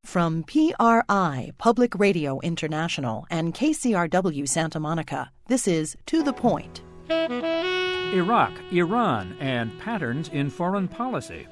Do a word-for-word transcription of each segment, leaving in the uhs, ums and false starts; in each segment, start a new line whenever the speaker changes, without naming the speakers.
From P R I, Public Radio International, and K C R W Santa Monica, this is To the Point.
Iraq, Iran, and patterns in foreign policy.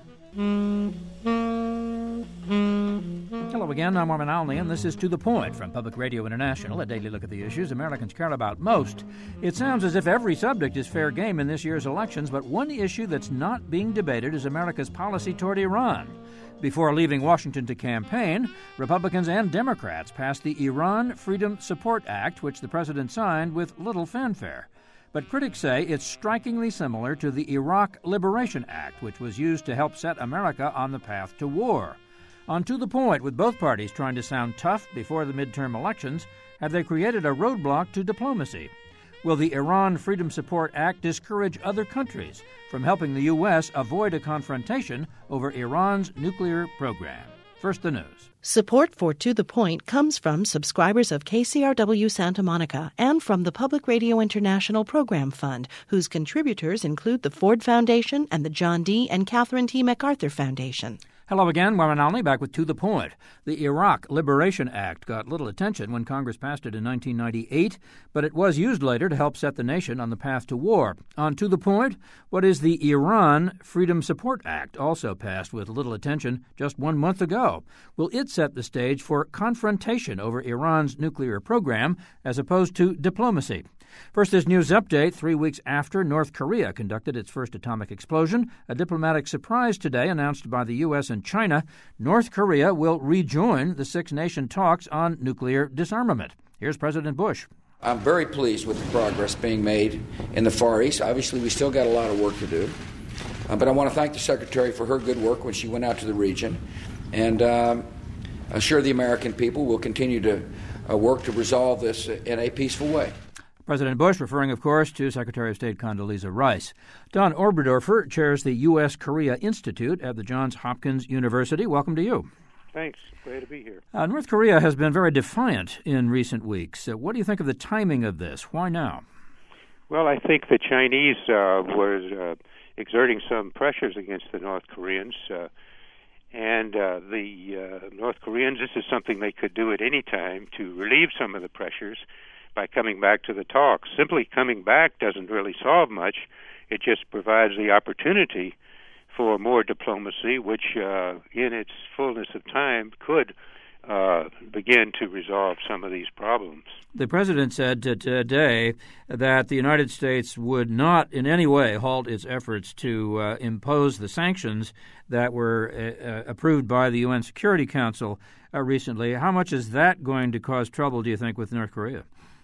Hello again, I'm Armin Alney, and this is To the Point from Public Radio International, a daily look at the issues Americans care about most. It sounds as if every subject is fair game in this year's elections, but one issue that's not being debated is America's policy toward Iran. Before leaving Washington to campaign, Republicans and Democrats passed the Iran Freedom Support Act, which the president signed with little fanfare. But critics say it's strikingly similar to the Iraq Liberation Act, which was used to help set America on the path to war. On To the Point, with both parties trying to sound tough before the midterm elections, have they created a roadblock to diplomacy? Will the Iran Freedom Support Act discourage other countries from helping the U S avoid a confrontation over Iran's nuclear program? First, the news.
Support for To the Point comes from subscribers of K C R W Santa Monica and from the Public Radio International Program Fund, whose contributors include the Ford Foundation and the John D. and Catherine T. MacArthur Foundation.
Hello again, Warren Alney, back with To the Point. The Iraq Liberation Act got little attention when Congress passed it in nineteen ninety-eight, but it was used later to help set the nation on the path to war. On To the Point, what is the Iran Freedom Support Act, also passed with little attention just one month ago? Will it set the stage for confrontation over Iran's nuclear program as opposed to diplomacy? First, this news update. Three weeks after North Korea conducted its first atomic explosion, a diplomatic surprise today announced by the U S and China. North Korea will rejoin the six-nation talks on nuclear disarmament. Here's President Bush.
I'm very pleased with the progress being made in the Far East. Obviously, we still got a lot of work to do. Uh, but I want to thank the Secretary for her good work when she went out to the region. And um, assure the American people we'll continue to uh, work to resolve this in a peaceful way.
President Bush, referring, of course, to Secretary of State Condoleezza Rice. Don Oberdorfer chairs the U S Korea Institute at the Johns Hopkins University. Welcome to you.
Thanks. Glad to be here.
Uh, North Korea has been very defiant in recent weeks. Uh, what do you think of the timing of this? Why now?
Well, I think the Chinese uh, were uh, exerting some pressures against the North Koreans. Uh, and uh, the uh, North Koreans, this is something they could do at any time to relieve some of the pressures by coming back to the talks. Simply coming back doesn't really solve much. It just provides the opportunity for more diplomacy, which uh, in its fullness of time could uh, begin to resolve some of these problems.
The president said today that the United States would not in any way halt its efforts to uh, impose the sanctions that were uh, approved by the U N Security Council uh, recently. How much is that going to cause trouble, do you think, with North Korea?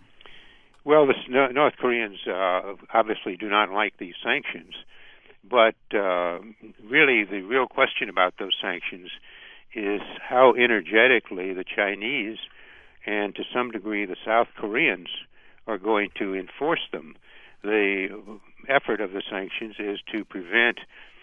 Well, the North Koreans uh, obviously do not like these sanctions, but uh, really the real question about those sanctions is how energetically the Chinese and to some degree the South Koreans are going to enforce them. The effort of the sanctions is to prevent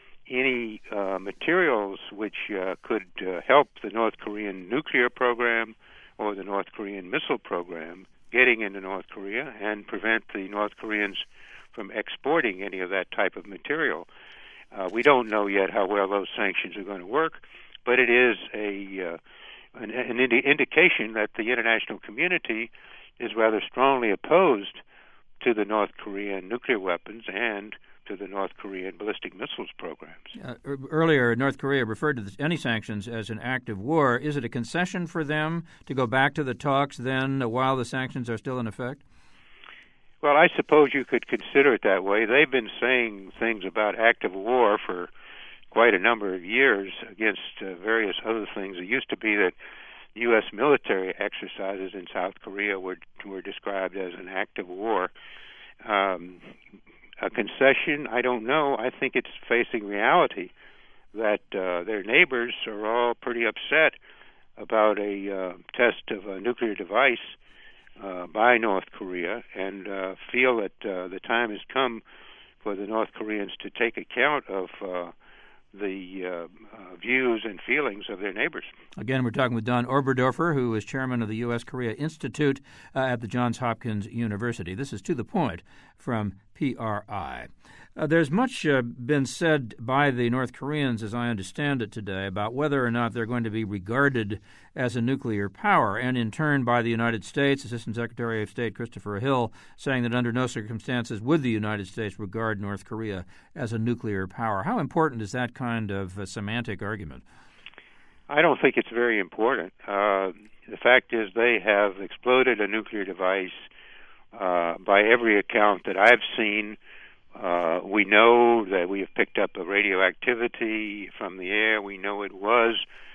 any uh, materials which uh, could uh, help the North Korean nuclear program or the North Korean missile program getting into North Korea and prevent the North Koreans from exporting any of that type of material. Uh, we don't know yet how well those sanctions are going to work, but it is a uh, an, an indi- indication that the international community is rather strongly opposed to the North Korean nuclear weapons and to the North Korean ballistic missiles programs.
Uh, earlier, North Korea referred to the, any sanctions as an act of war. Is it a concession for them to go back to the talks then uh, while the sanctions are still in effect?
Well, I suppose you could consider it that way. They've been saying things about active war for quite a number of years against uh, various other things. It used to be that U S military exercises in South Korea were were described as an act of war. Um, a concession, I don't know. I think it's facing reality that uh, their neighbors are all pretty upset about a uh, test of a nuclear device uh, by North Korea and uh, feel that uh, the time has come for the North Koreans to take account of uh, the uh, uh, views and feelings of their neighbors.
Again, we're talking with Don Oberdorfer, who is chairman of the U S Korea Institute uh, at the Johns Hopkins University. This is To the Point from P R I. Uh, there's much uh, been said by the North Koreans, as I understand it today, about whether or not they're going to be regarded as a nuclear power, and in turn by the United States, Assistant Secretary of State Christopher Hill saying that under no circumstances would the United States regard North Korea as a nuclear power. How important is that kind of uh, semantic argument?
I don't think it's very important. Uh, the fact is they have exploded a nuclear device uh, by every account that I've seen. Uh, we know that we have picked up a radioactivity from the air. We know it was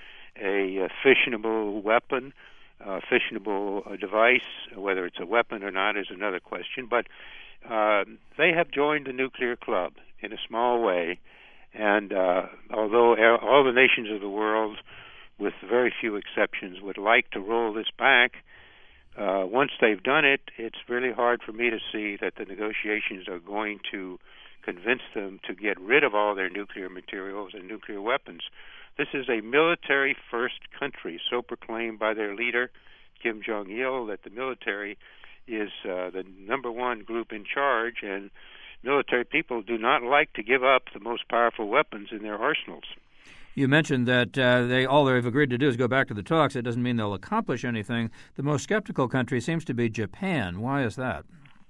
a, a fissionable weapon, a fissionable uh, device. Whether it's a weapon or not is another question. But uh, they have joined the nuclear club in a small way. And uh, although all the nations of the world, with very few exceptions, would like to roll this back, Uh, once they've done it, it's really hard for me to see that the negotiations are going to convince them to get rid of all their nuclear materials and nuclear weapons. This is a military-first country, so proclaimed by their leader, Kim Jong-il, that the military is uh, the number one group in charge, and military people do not like to give up the most powerful weapons in their arsenals.
You mentioned that uh, they all they've agreed to do is go back to the talks. It doesn't mean they'll accomplish anything. The most skeptical country seems to be Japan. Why is that?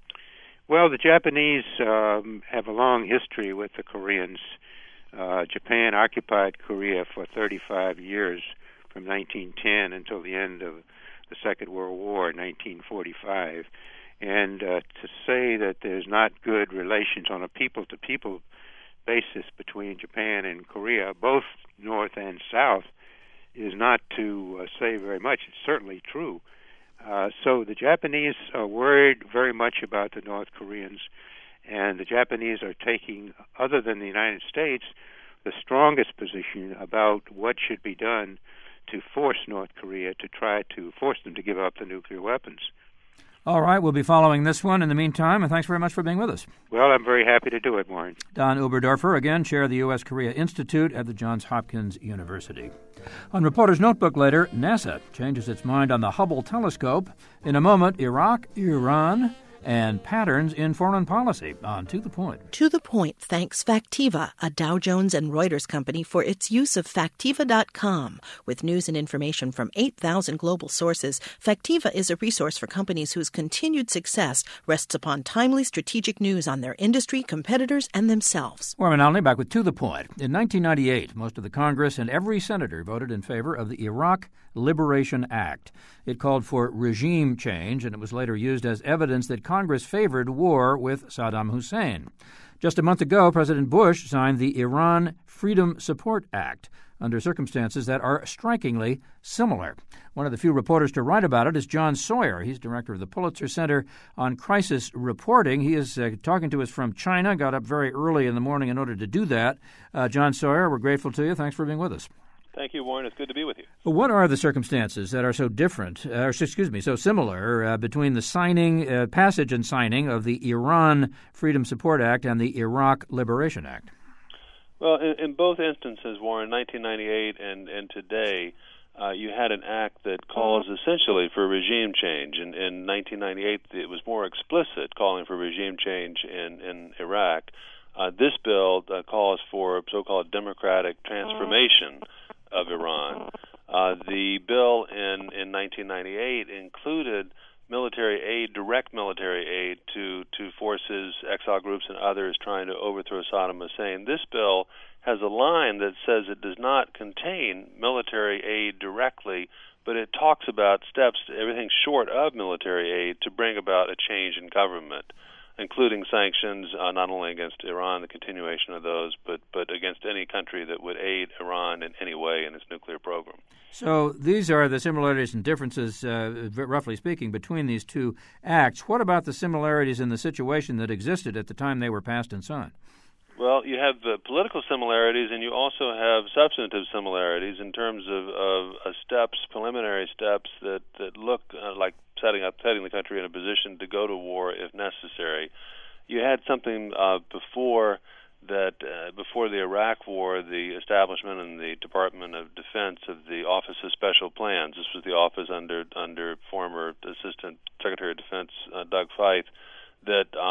Well, the Japanese um, have a long history with the Koreans. Uh, Japan occupied Korea for thirty-five years, from nineteen ten until the end of the Second World War, nineteen forty-five. And uh, to say that there's not good relations on a people-to-people basis between Japan and Korea, both North and South, is not to uh, say very much. It's certainly true. Uh, so the Japanese are worried very much about the North Koreans, and the Japanese are taking, other than the United States, the strongest position about what should be done to force North Korea to try to force them to give up the nuclear weapons.
All right, we'll be following this one in the meantime, and thanks very much for being with us.
Well, I'm very happy to do it, Warren.
Don Oberdorfer, again, chair of the U S Korea Institute at the Johns Hopkins University. On Reporter's Notebook later, NASA changes its mind on the Hubble telescope. In a moment, Iraq, Iran, and patterns in foreign policy. On To the Point.
To the Point thanks Factiva, a Dow Jones and Reuters company, for its use of Factiva dot com. With news and information from eight thousand global sources, Factiva is a resource for companies whose continued success rests upon timely strategic news on their industry, competitors, and themselves.
Warren Alney back with To the Point. In nineteen ninety-eight, most of the Congress and every senator voted in favor of the Iraq Liberation Act. It called for regime change, and it was later used as evidence that Congress favored war with Saddam Hussein. Just a month ago, President Bush signed the Iran Freedom Support Act under circumstances that are strikingly similar. One of the few reporters to write about it is John Sawyer. He's director of the Pulitzer Center on Crisis Reporting. He is uh, talking to us from China, got up very early in the morning in order to do that. Uh, John Sawyer, we're grateful to you. Thanks for being with us.
Thank you, Warren. It's good to be with you.
Well, what are the circumstances that are so different, uh, or excuse me, so similar uh, between the signing, uh, passage and signing of the Iran Freedom Support Act and the Iraq Liberation Act?
Well, in, in both instances, Warren, nineteen ninety-eight and, and today, uh, you had an act that calls essentially for regime change. In, in nineteen ninety-eight, it was more explicit, calling for regime change in, in Iraq. Uh, this bill uh, calls for so-called democratic transformation of Iran. Uh, the bill in, in nineteen ninety-eight included military aid, direct military aid to, to forces, exile groups, and others trying to overthrow Saddam Hussein. This bill has a line that says it does not contain military aid directly, but it talks about steps, everything short of military aid, to bring about a change in government, including sanctions uh, not only against Iran, the continuation of those, but, but against any country that would aid Iran in any way in its nuclear program.
So these are the similarities and differences, uh, roughly speaking, between these two acts. What about the similarities in the situation that existed at the time they were passed and signed?
Well, you have uh, political similarities, and you also have substantive similarities in terms of, of uh, steps, preliminary steps that, that look uh, like setting up, setting the country in a position to go to war if necessary. You had something uh, before that, uh, before the Iraq War, the establishment in the Department of Defense of the Office of Special Plans. This was the office under under former Assistant Secretary of Defense uh, Doug Feith that uh,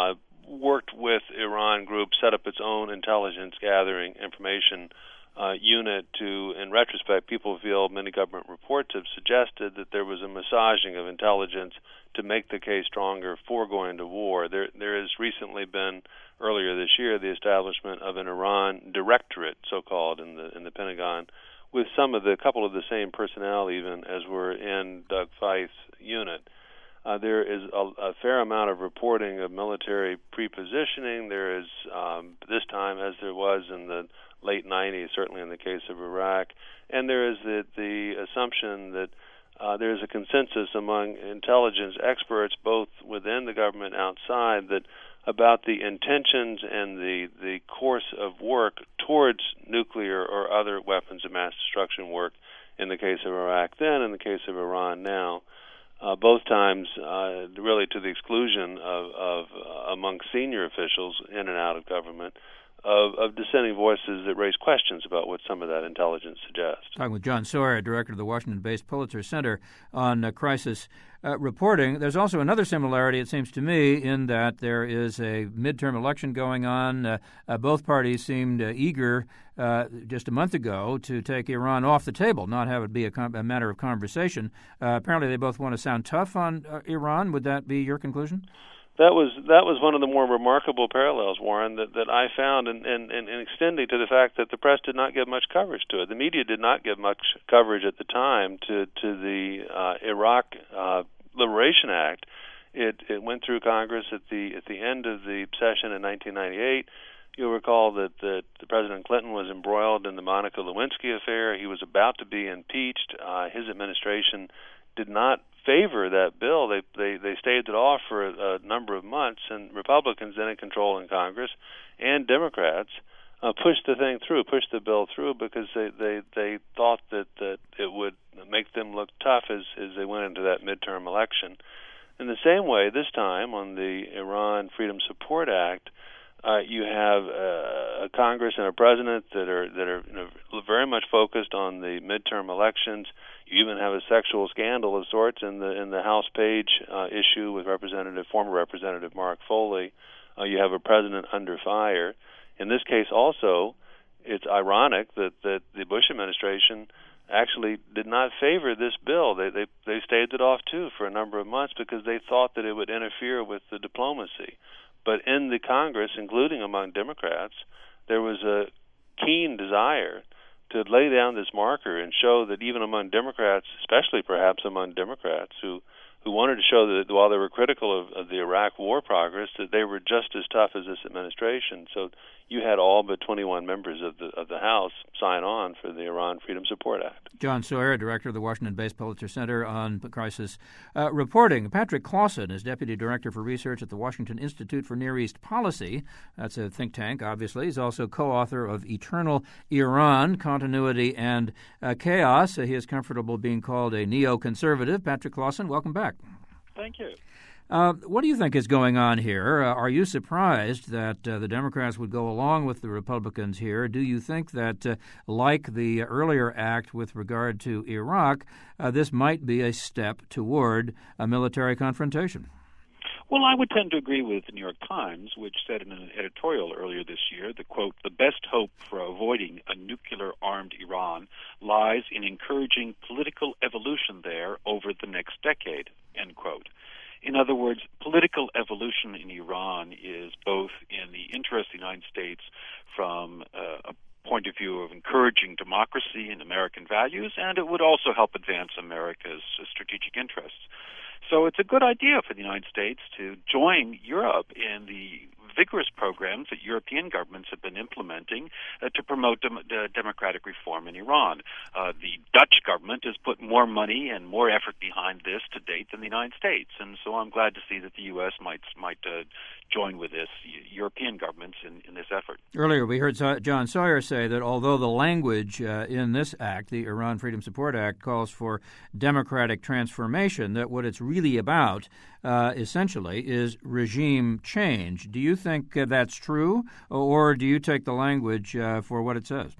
worked with Iran group, set up its own intelligence gathering information uh, unit to, in retrospect, people feel many government reports have suggested that there was a massaging of intelligence to make the case stronger for going to war. There, there has recently been, earlier this year, the establishment of an Iran directorate, so-called, in the in the Pentagon, with some of the, a couple of the same personnel even as were in Doug Feith's unit. Uh, there is a, a fair amount of reporting of military prepositioning. There is, um, this time, as there was in the late nineties, certainly in the case of Iraq, and there is the, the assumption that uh, there is a consensus among intelligence experts, both within the government and outside, that about the intentions and the, the course of work towards nuclear or other weapons of mass destruction work in the case of Iraq then, in the case of Iran now. Uh, both times uh, really to the exclusion of, of uh, among senior officials in and out of government, of, of dissenting voices that raise questions about what some of that intelligence suggests.
Talking with John Sawyer, director of the Washington-based Pulitzer Center on uh, Crisis uh, Reporting. There's also another similarity, it seems to me, in that there is a midterm election going on. Uh, uh, both parties seemed uh, eager uh, just a month ago to take Iran off the table, not have it be a, com- a matter of conversation. Uh, apparently they both want to sound tough on uh, Iran. Would that be your conclusion?
That was that was one of the more remarkable parallels, Warren, that, that I found, and, and, and extending to the fact that the press did not give much coverage to it. The media did not give much coverage at the time to to the uh, Iraq uh, Liberation Act. It it went through Congress at the at the end of the session in nineteen ninety-eight. You'll recall that, that President Clinton was embroiled in the Monica Lewinsky affair. He was about to be impeached. Uh, his administration did not favor that bill. They they they staved it off for a, a number of months, and Republicans then in control in Congress and Democrats uh, pushed the thing through, pushed the bill through because they they, they thought that, that it would make them look tough as, as they went into that midterm election. In the same way, this time on the Iran Freedom Support Act, uh, you have uh, a Congress and a president that are that are you know, very much focused on the midterm elections. You even have a sexual scandal of sorts in the in the House page uh, issue with Representative former Representative Mark Foley. Uh, you have a president under fire. In this case, also, it's ironic that, that the Bush administration actually did not favor this bill. They they they staved it off too for a number of months because they thought that it would interfere with the diplomacy. But in the Congress, including among Democrats, there was a keen desire to lay down this marker and show that even among Democrats, especially perhaps among Democrats who, who wanted to show that while they were critical of, of the Iraq war progress, that they were just as tough as this administration. So you had all but twenty-one members of the of the House sign on for the Iran Freedom Support Act.
John Sawyer, director of the Washington-based Pulitzer Center on Crisis uh, Reporting. Patrick Clausen is deputy director for research at the Washington Institute for Near East Policy. That's a think tank, obviously. He's also co-author of Eternal Iran, Continuity and uh, Chaos. Uh, he is comfortable being called a neoconservative. Patrick Clausen, welcome back.
Thank you.
Uh, what do you think is going on here? Uh, are you surprised that uh, the Democrats would go along with the Republicans here? Do you think that, uh, like the earlier act with regard to Iraq, uh, this might be a step toward a military confrontation?
Well, I would tend to agree with the New York Times, which said in an editorial earlier this year that, quote, the best hope for avoiding a nuclear-armed Iran lies in encouraging political evolution there over the next decade, end quote. In other words, political evolution in Iran is both in the interest of the United States from uh, a point of view of encouraging democracy and American values, and it would also help advance America's uh, strategic interests. So it's a good idea for the United States to join Europe in the vigorous programs that European governments have been implementing uh, to promote dem- uh, democratic reform in Iran. Uh, the Dutch government has put more money and more effort behind this to date than the United States, and so I'm glad to see that the U S might might uh, join with this European governments in, in this effort.
Earlier, we heard John Sawyer say that although the language uh, in this act, the Iran Freedom Support Act, calls for democratic transformation, that what it's really about, uh, essentially, is regime change. Do you think uh, that's true, or do you take the language uh, for what it says?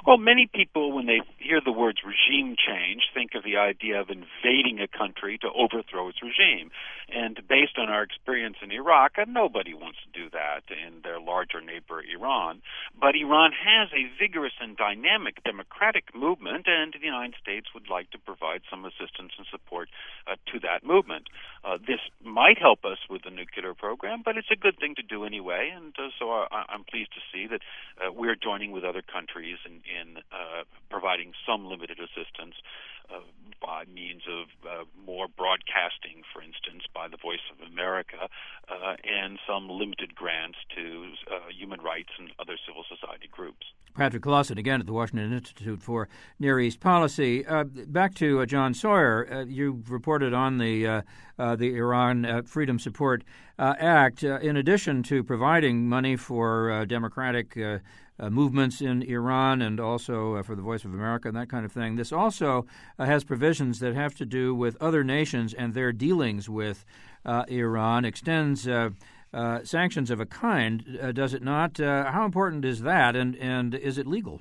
Well, many people, when they hear the words regime change, think of the idea of invading a country to overthrow its regime. And based on our experience in Iraq, nobody wants to do that in their larger neighbor, Iran. But Iran has a vigorous and dynamic democratic movement, and the United States would like to provide some assistance and support uh, to that movement. Uh, this might help us with the nuclear program, but it's a good thing to do anyway, and uh, so I, I'm pleased to see that uh, we're joining with other countries in, in uh, providing some limited assistance uh, by means of uh, more broadcasting, for instance, by the Voice of America, uh, and some limited grants to uh, human rights and other civil society groups.
Patrick Clausen, again at the Washington Institute for Near East Policy. Uh, back to uh, John Sawyer. Uh, you reported on the uh, uh, the Iran uh, Freedom Support uh, Act. Uh, in addition to providing money for uh, democratic uh, uh, movements in Iran and also uh, for the Voice of America and that kind of thing, this also uh, has provisions that have to do with other nations and their dealings with uh, Iran. Extends Uh, Uh, sanctions of a kind, uh, does it not? Uh, how important is that, and, and is it legal?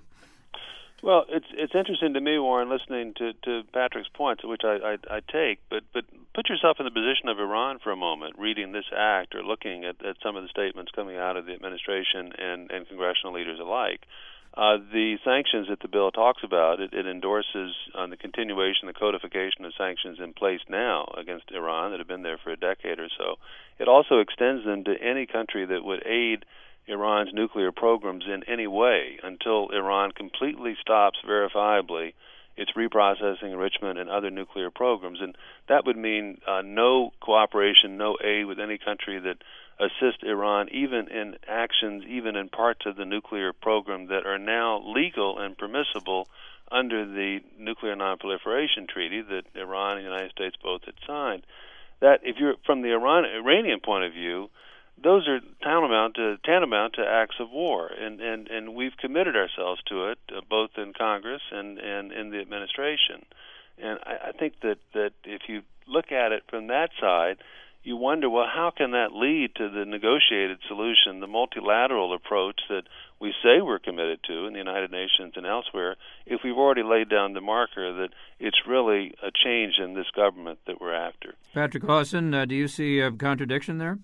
Well, it's it's interesting to me, Warren, listening to, to Patrick's points, which I, I, I take, but but put yourself in the position of Iran for a moment, reading this act or looking at, at some of the statements coming out of the administration and, and congressional leaders alike. Uh, the sanctions that the bill talks about, it, it endorses on the continuation, the codification of sanctions in place now against Iran that have been there for a decade or so. It also extends them to any country that would aid Iran's nuclear programs in any way until Iran completely stops verifiably its reprocessing, enrichment, and other nuclear programs. And that would mean uh, no cooperation, no aid with any country that assist Iran, even in actions, even in parts of the nuclear program that are now legal and permissible under the Nuclear Non-Proliferation Treaty that Iran and the United States both had signed. That, if you're from the Iran, Iranian point of view, those are tantamount to, tantamount to acts of war, and, and, and we've committed ourselves to it, uh, both in Congress and, and in the administration. And I, I think that, that if you look at it from that side, you wonder, well, how can that lead to the negotiated solution, the multilateral approach that we say we're committed to in the United Nations and elsewhere, if we've already laid down the marker that it's really a change in this government that we're after?
Patrick Clausen, uh, do you see a contradiction there?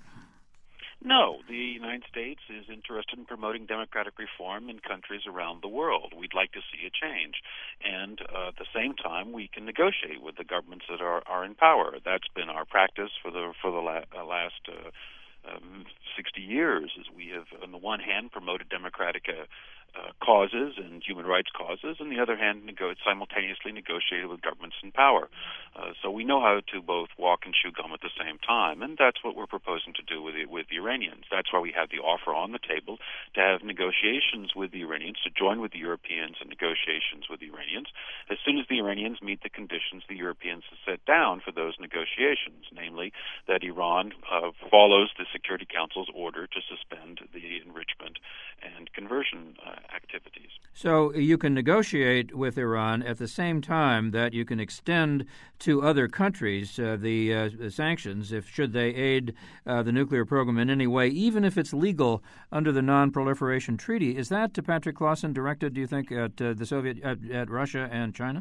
No, the United States is interested in promoting democratic reform in countries around the world. We'd like to see a change. And uh, at the same time, we can negotiate with the governments that are, are in power. That's been our practice for the for the la- uh, last uh, um, sixty years, as we have, on the one hand, promoted democratic uh, uh, causes and human rights causes, and on the other hand, nego- simultaneously negotiated with governments in power. Uh, so we know how to both walk and chew gum at the same time, and that's what we're proposing to do with the, with the Iranians. That's why we have the offer on the table to have negotiations with the Iranians, to join with the Europeans in negotiations with the Iranians. As soon as the Iranians meet the conditions the Europeans have set down for those negotiations, namely that Iran uh, follows the Security Council's order to suspend the enrichment and conversion uh, activities.
So you can negotiate with Iran at the same time that you can extend to other countries uh, the uh, sanctions if should they aid uh, the nuclear program in any way, even if it's legal under the Non-Proliferation Treaty. Is that, to Patrick Clausen, directed, do you think, at uh, the Soviet, at, at Russia and China?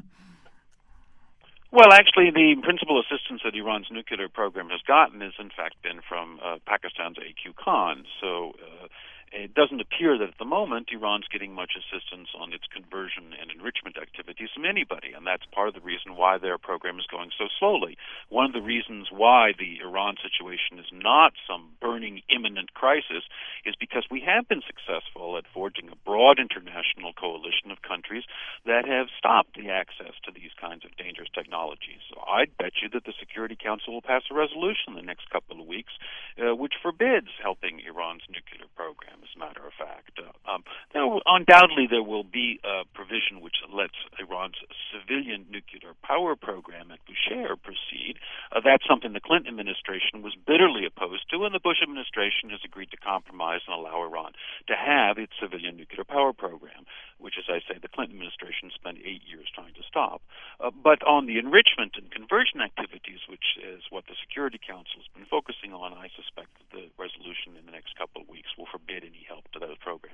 Well, actually, the principal assistance that Iran's nuclear program has gotten has, in fact, been from uh, Pakistan's A Q Khan. So uh, it doesn't appear that at the moment Iran's getting much assistance on its conversion and enrichment activities from anybody, and that's part of the reason why their program is going so slowly. One of the reasons why the Iran situation is not some burning, imminent crisis is because we have been successful at forging a broad international coalition of countries that have stopped the access to these kinds of dangerous technologies. So I'd bet you that the Security Council will pass a resolution in the next couple of weeks uh, which forbids helping Iran's nuclear program, as a matter of fact. Uh, um, now, undoubtedly, there will be a provision which lets Iran's civilian nuclear power program at Bushehr proceed. Uh, that's something the Clinton administration was bitterly opposed to, and the Bush administration has agreed to compromise and allow Iran to have its civilian nuclear power program, which, as I say, the Clinton administration spent eight years trying to stop. Uh, but on the enrichment and conversion activities, which is what the Security Council has been focusing on, I suspect that the resolution in the next couple of weeks will forbid any help to those programs.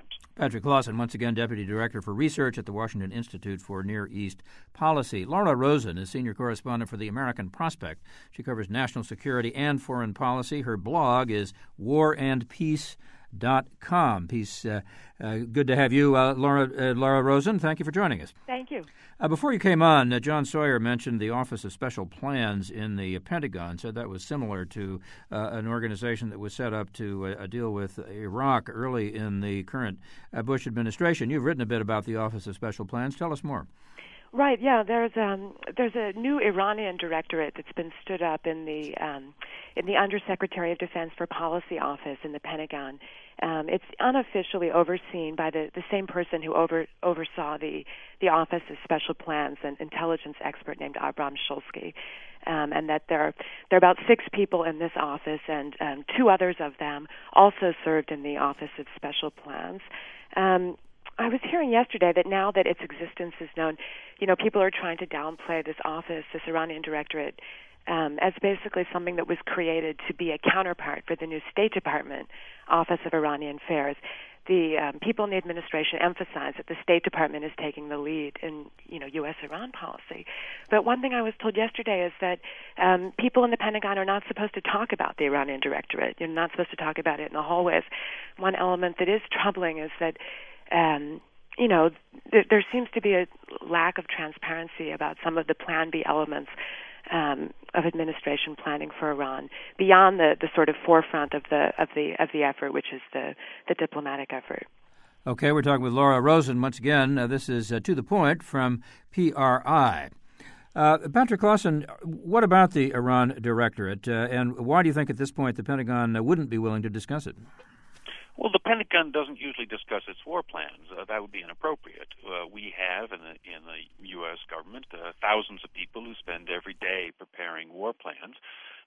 Patrick Clausen, once again Deputy Director for Research at the Washington Institute for Near East Policy. Laura Rosen is Senior Correspondent for the American Prospect. She covers national security and foreign policy. Her blog is war and peace dot com. Peace. Uh, uh, good to have you, uh, Laura, uh, Laura Rosen. Thank you for joining us.
Thank you.
Uh, before you came on, uh, John Sawyer mentioned the Office of Special Plans in the uh, Pentagon, said that was similar to uh, an organization that was set up to uh, deal with Iraq early in the current uh, Bush administration. You've written a bit about the Office of Special Plans. Tell us more.
Right, yeah. There's um, there's a new Iranian directorate that's been stood up in the um, in the Undersecretary of Defense for Policy office in the Pentagon. Um, it's unofficially overseen by the, the same person who over, oversaw the the Office of Special Plans, an intelligence expert named Abram Shulsky, um, and that there are, there are about six people in this office, and um, two others of them also served in the Office of Special Plans. Um, I was hearing yesterday that now that its existence is known, you know, people are trying to downplay this office, this Iranian directorate, um, as basically something that was created to be a counterpart for the new State Department Office of Iranian Affairs. The um, people in the administration emphasize that the State Department is taking the lead in, you know, U S Iran policy. But one thing I was told yesterday is that um, people in the Pentagon are not supposed to talk about the Iranian directorate. You're not supposed to talk about it in the hallways. One element that is troubling is that Um, you know, th- there seems to be a lack of transparency about some of the Plan B elements um, of administration planning for Iran beyond the, the sort of forefront of the of the of the effort, which is the, the diplomatic effort.
Okay, we're talking with Laura Rosen once again. Uh, this is uh, To the Point from P R I. Uh, Patrick Clausen, what about the Iran directorate, uh, and why do you think at this point the Pentagon uh, wouldn't be willing to discuss it?
Well, the Pentagon doesn't usually discuss its war plans. Uh, that would be inappropriate. Uh, we have in the, in the U S government uh, thousands of people who spend every day preparing war plans.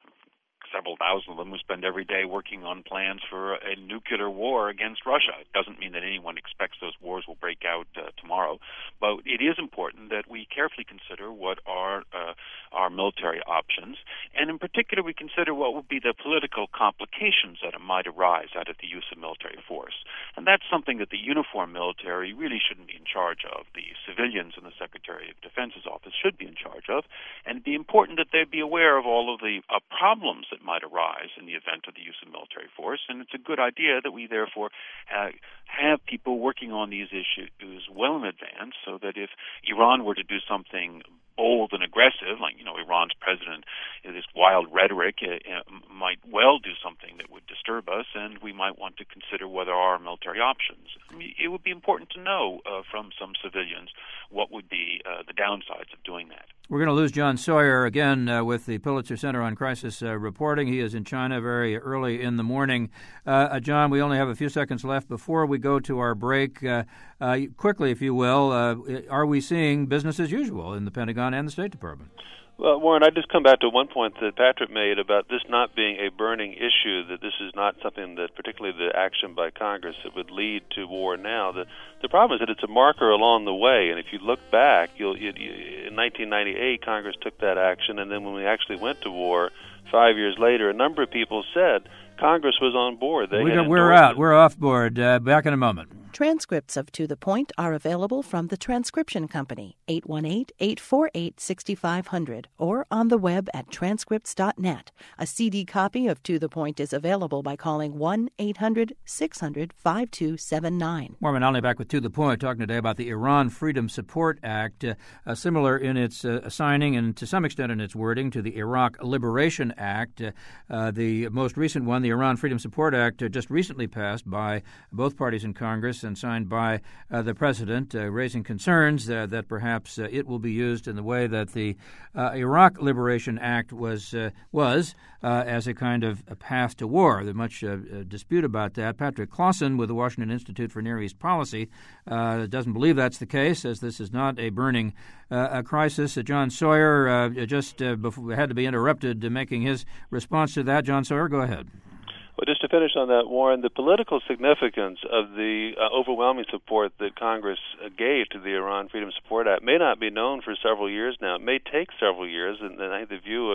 Several thousand of them who spend every day working on plans for a nuclear war against Russia. It doesn't mean that anyone expects those wars will break out uh, tomorrow, but it is important that we carefully consider what are uh, our military options, and in particular we consider what would be the political complications that might arise out of the use of military force. And that's something that the uniformed military really shouldn't be in charge of. The civilians in the Secretary of Defense's office should be in charge of, and it'd be important that they be aware of all of the uh, problems that might arise in the event of the use of military force, and it's a good idea that we therefore uh, have people working on these issues well in advance, so that if Iran were to do something bold and aggressive, like, you know, Iran's president, this wild rhetoric, uh, uh, might well do something that would disturb us, and we might want to consider what are our military options. I mean, it would be important to know uh, from some civilians what would be uh, the downsides of doing that.
We're going to lose John Sawyer again uh, with the Pulitzer Center on Crisis uh, reporting. He is in China very early in the morning. Uh, uh, John, we only have a few seconds left before we go to our break. Uh, uh, quickly, if you will, uh, are we seeing business as usual in the Pentagon and the State Department?
Well, Warren, I just come back to one point that Patrick made about this not being a burning issue, that this is not something that, particularly the action by Congress, that would lead to war now. The the problem is that it's a marker along the way, and if you look back, you'll, you, you, in nineteen ninety-eight, Congress took that action, and then when we actually went to war five years later, a number of people said Congress was on board. They
we
had
we're out.
it.
We're off board. Uh, back in a moment.
Transcripts of To the Point are available from the Transcription Company, eight one eight, eight four eight, six five zero zero, or on the web at transcripts dot net. A C D copy of To the Point is available by calling one eight hundred six hundred five two seven nine.
Marvin Alney back with To the Point, talking today about the Iran Freedom Support Act, uh, uh, similar in its uh, signing and to some extent in its wording to the Iraq Liberation Act. Uh, uh, the most recent one, the Iran Freedom Support Act, uh, just recently passed by both parties in Congress and signed by uh, the president, uh, raising concerns uh, that perhaps uh, it will be used in the way that the uh, Iraq Liberation Act was uh, was uh, as a kind of a path to war. There's much uh, dispute about that. Patrick Clausen with the Washington Institute for Near East Policy uh, doesn't believe that's the case, says this is not a burning uh, a crisis. Uh, John Sawyer uh, just uh, before, had to be interrupted uh, making his response to that. John Sawyer, go ahead.
Well, just to finish on that, Warren, the political significance of the uh, overwhelming support that Congress uh, gave to the Iran Freedom Support Act may not be known for several years now. It may take several years, and, and I think the view of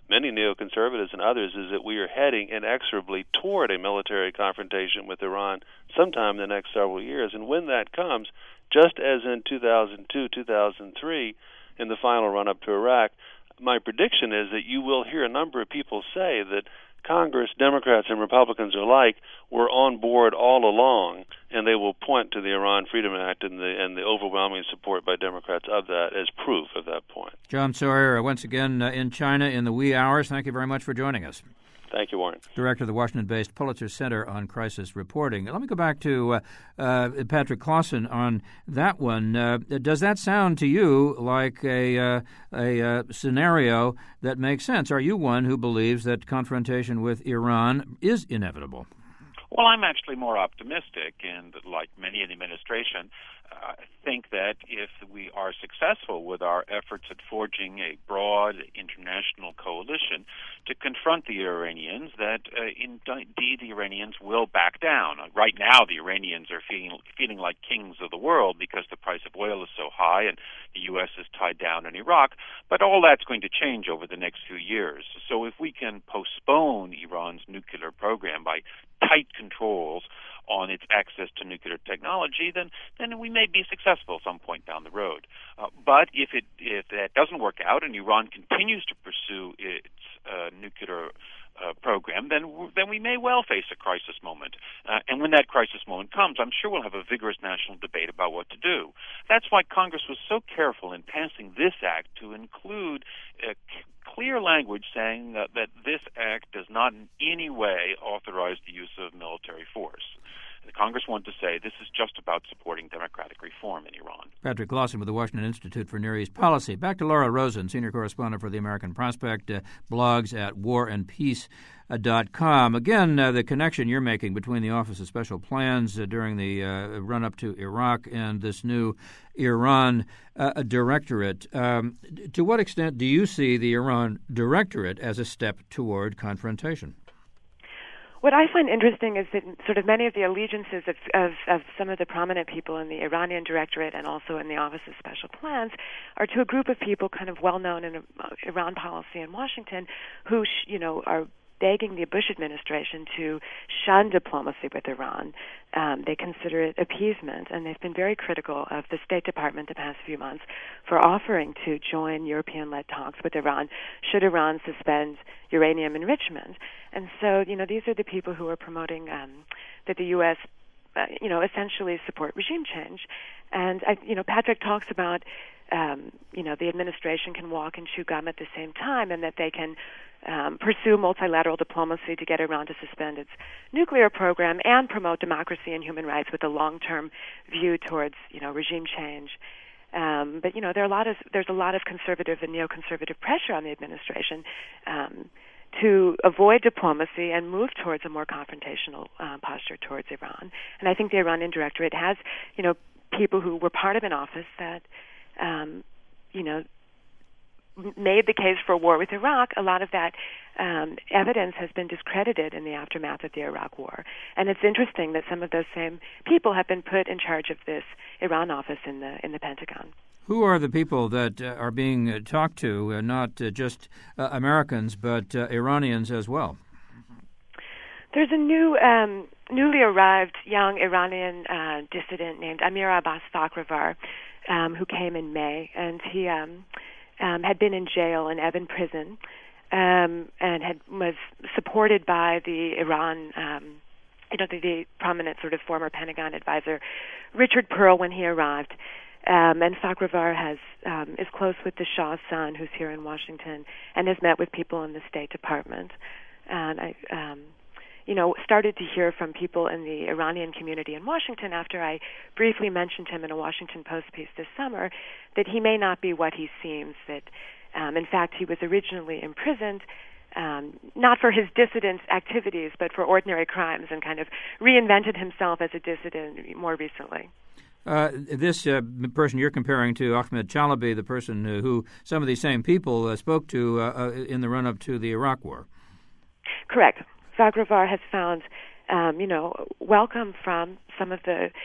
many neoconservatives and others, is that we are heading inexorably toward a military confrontation with Iran sometime in the next several years. And when that comes, just as in two thousand two, two thousand three, in the final run-up to Iraq, my prediction is that you will hear a number of people say that Congress, Democrats and Republicans alike, were on board all along, and they will point to the Iran Freedom Act and the and the overwhelming support by Democrats of that as proof of that point.
John Sawyer, once again uh, in China in the wee hours. Thank you very much for joining us.
Thank you, Warren.
Director of the Washington-based Pulitzer Center on Crisis Reporting. Let me go back to uh, uh, Patrick Clausen on that one. Uh, does that sound to you like a, uh, a uh, scenario that makes sense? Are you one who believes that confrontation with Iran is inevitable?
Well, I'm actually more optimistic, and like many in the administration, I uh, think that if we are successful with our efforts at forging a broad international coalition to confront the Iranians, that uh, indeed the Iranians will back down. Uh, right now, the Iranians are feeling feeling like kings of the world because the price of oil is so high and the U S is tied down in Iraq, but all that's going to change over the next few years. So if we can postpone Iran's nuclear program by tight controls on its access to nuclear technology, then then we may be successful some point down the road. Uh, but if it if that doesn't work out and Iran continues to pursue its uh, nuclear uh, program, then then we may well face a crisis moment. Uh, and when that crisis moment comes, I'm sure we'll have a vigorous national debate about what to do. That's why Congress was so careful in passing this act to include uh, clear language saying that, that this act does not in any way authorize the use of military force. The Congress wanted to say this is just about supporting democratic reform in Iran.
Patrick Clausen with the Washington Institute for Near East Policy. Back to Laura Rosen, senior correspondent for the American Prospect, uh, blogs at war and peace dot com. Again, uh, the connection you're making between the Office of Special Plans uh, during the uh, run-up to Iraq and this new Iran uh, directorate. Um, to what extent do you see the Iran directorate as a step toward confrontation?
What I find interesting is that sort of many of the allegiances of, of, of some of the prominent people in the Iranian Directorate and also in the Office of Special Plans are to a group of people kind of well-known in uh, Iran policy in Washington who, sh- you know, are begging the Bush administration to shun diplomacy with Iran. Um, they consider it appeasement, and they've been very critical of the State Department the past few months for offering to join European-led talks with Iran should Iran suspend uranium enrichment. And so, you know, these are the people who are promoting um, that the U S, uh, you know, essentially support regime change. And, I, you know, Patrick talks about, um, you know, the administration can walk and chew gum at the same time, and that they can Um, pursue multilateral diplomacy to get Iran to suspend its nuclear program and promote democracy and human rights with a long-term view towards, you know, regime change. Um, but you know, there are a lot of there's a lot of conservative and neoconservative pressure on the administration um, to avoid diplomacy and move towards a more confrontational uh, posture towards Iran. And I think the Iranian Directorate has, you know, people who were part of an office that, um, you know. made the case for war with Iraq. A lot of that um, evidence has been discredited in the aftermath of the Iraq War. And it's interesting that some of those same people have been put in charge of this Iran office in the in the Pentagon.
Who are the people that uh, are being uh, talked to, uh, not uh, just uh, Americans, but uh, Iranians as well?
There's a new, um, newly arrived young Iranian uh, dissident named Amir Abbas Fakhravar, um, who came in May, and he Um, Um, had been in jail in Evin prison, um, and had was supported by the Iran, um, you know, the, the prominent sort of former Pentagon advisor Richard Pearl when he arrived. Um, and Fakhravar has um, is close with the Shah's son, who's here in Washington, and has met with people in the State Department. And I, um, you know, started to hear from people in the Iranian community in Washington after I briefly mentioned him in a Washington Post piece this summer, that he may not be what he seems, that, um, in fact, he was originally imprisoned, um, not for his dissident activities, but for ordinary crimes, and kind of reinvented himself as a dissident more recently.
Uh, this uh, person you're comparing to, Ahmed Chalabi, the person uh, who some of these same people uh, spoke to uh, uh, in the run-up to the Iraq War.
Correct. Fakhravar has found, um, you know, welcome from some of the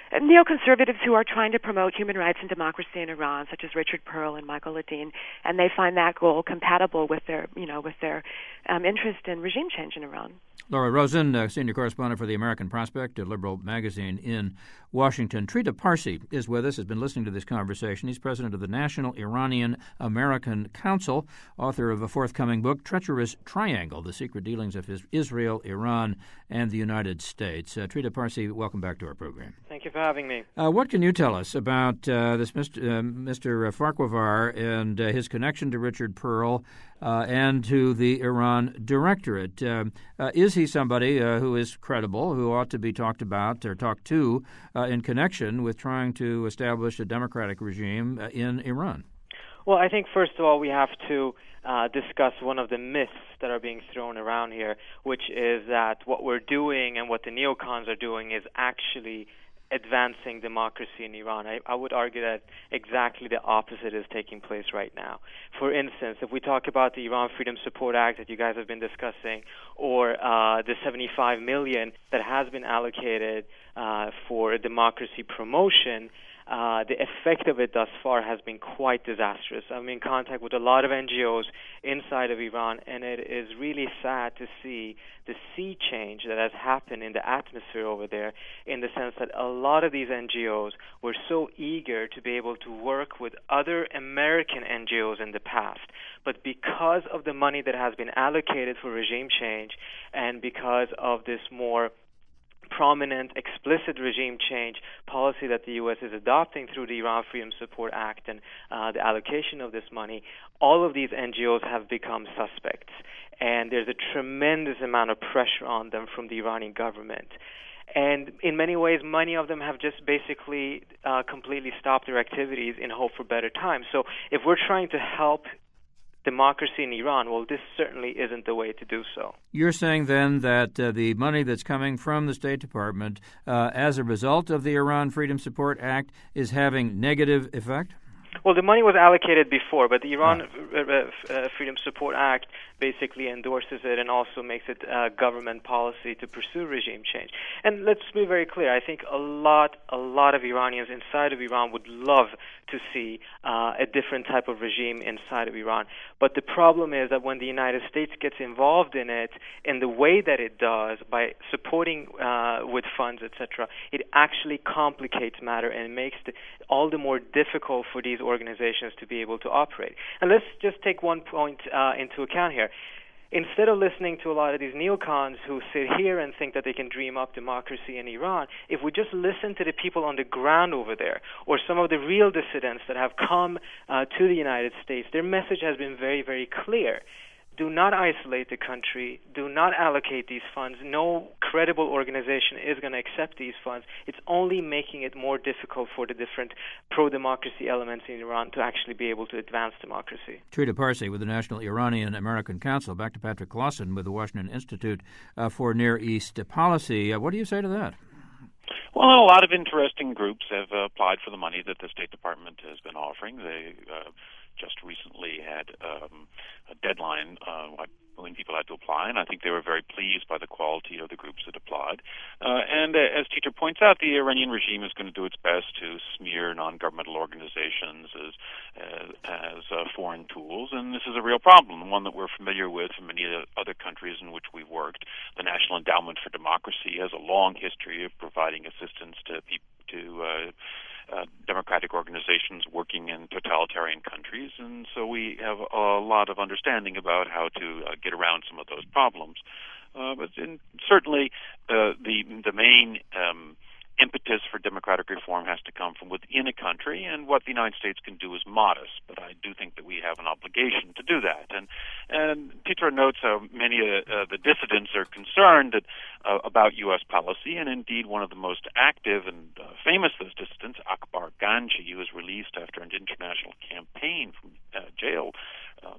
neoconservatives who are trying to promote human rights and democracy in Iran, such as Richard Pearl and Michael Ledeen, and they find that goal compatible with their, you know, with their um, interest in regime change in Iran.
Laura Rosen, uh, senior correspondent for the American Prospect, a liberal magazine in Washington. Trita Parsi is with us, has been listening to this conversation. He's president of the National Iranian-American Council, author of a forthcoming book, Treacherous Triangle, The Secret Dealings of Israel, Iran, and the United States. Uh, Trita Parsi, welcome back to our program.
Thank you for having me.
Uh, what can you tell us about uh, this Mister Uh, Mister Farquhar and uh, his connection to Richard Pearl uh, and to the Iran Directorate? Uh, uh, is he somebody uh, who is credible, who ought to be talked about or talked to uh, in connection with trying to establish a democratic regime uh, in Iran?
Well, I think, first of all, we have to uh, discuss one of the myths that are being thrown around here, which is that what we're doing and what the neocons are doing is actually advancing democracy in Iran. I, I would argue that exactly the opposite is taking place right now. For instance, if we talk about the Iran Freedom Support Act that you guys have been discussing, or uh, the seventy-five million dollars that has been allocated uh, for democracy promotion, Uh, the effect of it thus far has been quite disastrous. I'm in contact with a lot of N G Os inside of Iran, and it is really sad to see the sea change that has happened in the atmosphere over there, in the sense that a lot of these N G Os were so eager to be able to work with other American N G Os in the past. But because of the money that has been allocated for regime change, and because of this more prominent, explicit regime change policy that the U S is adopting through the Iran Freedom Support Act and uh, the allocation of this money, all of these N G Os have become suspects. And there's a tremendous amount of pressure on them from the Iranian government. And in many ways, many of them have just basically uh, completely stopped their activities in hope for better times. So if we're trying to help democracy in Iran, well, this certainly isn't the way to do so.
You're saying then that uh, the money that's coming from the State Department uh, as a result of the Iran Freedom Support Act is having negative effect?
Well, the money was allocated before, but the Iran oh. uh, Freedom Support Act basically endorses it and also makes it uh, government policy to pursue regime change. And let's be very clear. I think a lot, a lot of Iranians inside of Iran would love to see uh, a different type of regime inside of Iran. But the problem is that when the United States gets involved in it in the way that it does, by supporting uh, with funds, et cetera, it actually complicates matter and makes it all the more difficult for these organizations to be able to operate. And let's just take one point uh, into account here. Instead of listening to a lot of these neocons who sit here and think that they can dream up democracy in Iran, if we just listen to the people on the ground over there, or some of the real dissidents that have come uh, to the United States, their message has been very, very clear. Do not isolate the country. Do not allocate these funds. No credible organization is going to accept these funds. It's only making it more difficult for the different pro-democracy elements in Iran to actually be able to advance democracy.
Trita Parsi with the National Iranian-American Council. Back to Patrick Clausen with the Washington Institute uh, for Near East Policy. Uh, what do you say to that?
Well, a lot of interesting groups have uh, applied for the money that the State Department has been offering. They uh, just recently had um, a deadline uh, when people had to apply, and I think they were very pleased by the quality of the groups that applied. Uh, and uh, as Teacher points out, the Iranian regime is going to do its best to smear non-governmental organizations as as, as uh, foreign tools, and this is a real problem, one that we're familiar with from many other countries in which we've worked. The National Endowment for Democracy has a long history of providing assistance to people to uh, Uh, democratic organizations working in totalitarian countries, and so we have a lot of understanding about how to uh, get around some of those problems. Uh, but in, certainly, uh, the the main um, impetus for democratic reform has to come from within a country, and what the United States can do is modest. But I do think that we have an obligation to do that. And and Peter notes how many of uh, the dissidents are concerned that, uh, about U S policy, and indeed one of the most active and uh, famous of those dissidents, Akbar Ganji, who was released after an international campaign from uh, jail. Um,